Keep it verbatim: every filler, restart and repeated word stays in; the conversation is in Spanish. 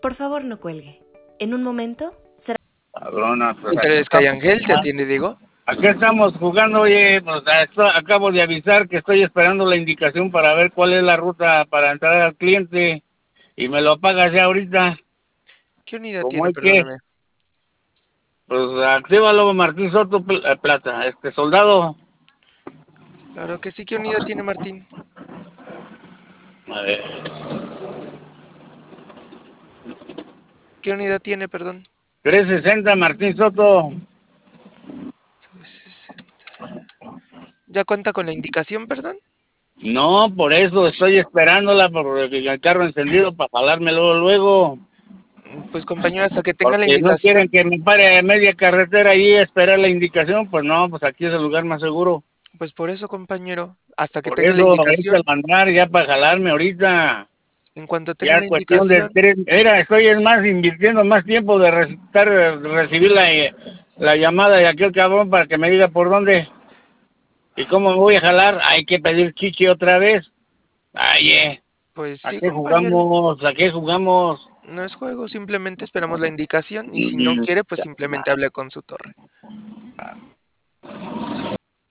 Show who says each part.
Speaker 1: Por favor, no cuelgue. En un momento será...
Speaker 2: Cabrona, pues aquí
Speaker 3: Entonces, Sky
Speaker 2: estamos
Speaker 3: Ángel, te
Speaker 2: jugando.
Speaker 3: atiende Diego.
Speaker 2: Aquí estamos jugando, oye, pues esto- acabo de avisar que estoy esperando la indicación para ver cuál es la ruta para entrar al cliente y me lo pagas ya ahorita.
Speaker 3: ¿Qué unidad
Speaker 2: ¿Cómo
Speaker 3: tiene?
Speaker 2: hay que?
Speaker 3: Perdóname.
Speaker 2: Pues actívalo, Martín Soto Pl- eh, Plata, este soldado.
Speaker 3: Claro que sí. ¿Qué unidad tiene Martín?
Speaker 2: A ver,
Speaker 3: ¿Qué unidad tiene, perdón?
Speaker 2: trescientos sesenta, Martín Soto.
Speaker 3: ¿Ya cuenta con la indicación, perdón?
Speaker 2: No, por eso estoy esperándola, porque el carro encendido para jalarme luego, luego.
Speaker 3: Pues compañero, hasta que tenga la
Speaker 2: Porque no quieren
Speaker 3: indicación,
Speaker 2: que me pare a media carretera ahí a esperar la indicación, pues no, pues aquí es el lugar más seguro.
Speaker 3: pues por eso, compañero, hasta que
Speaker 2: Por
Speaker 3: tenga la
Speaker 2: eso, ahorita
Speaker 3: indicación,
Speaker 2: el mandar ya para jalarme ahorita.
Speaker 3: en cuanto tenga
Speaker 2: Ya
Speaker 3: la
Speaker 2: cuestión de
Speaker 3: indicación,
Speaker 2: tres, era, estoy es más invirtiendo más tiempo de re- estar, eh, recibir la, eh, la llamada de aquel cabrón para que me diga por dónde y cómo me voy a jalar. Hay que pedir chichi otra vez. Ay, eh,
Speaker 3: pues
Speaker 2: ¿a
Speaker 3: sí,
Speaker 2: qué
Speaker 3: compañero,
Speaker 2: jugamos? ¿A qué jugamos?
Speaker 3: no es juego, simplemente esperamos la indicación y si no quiere, pues simplemente hable con su torre.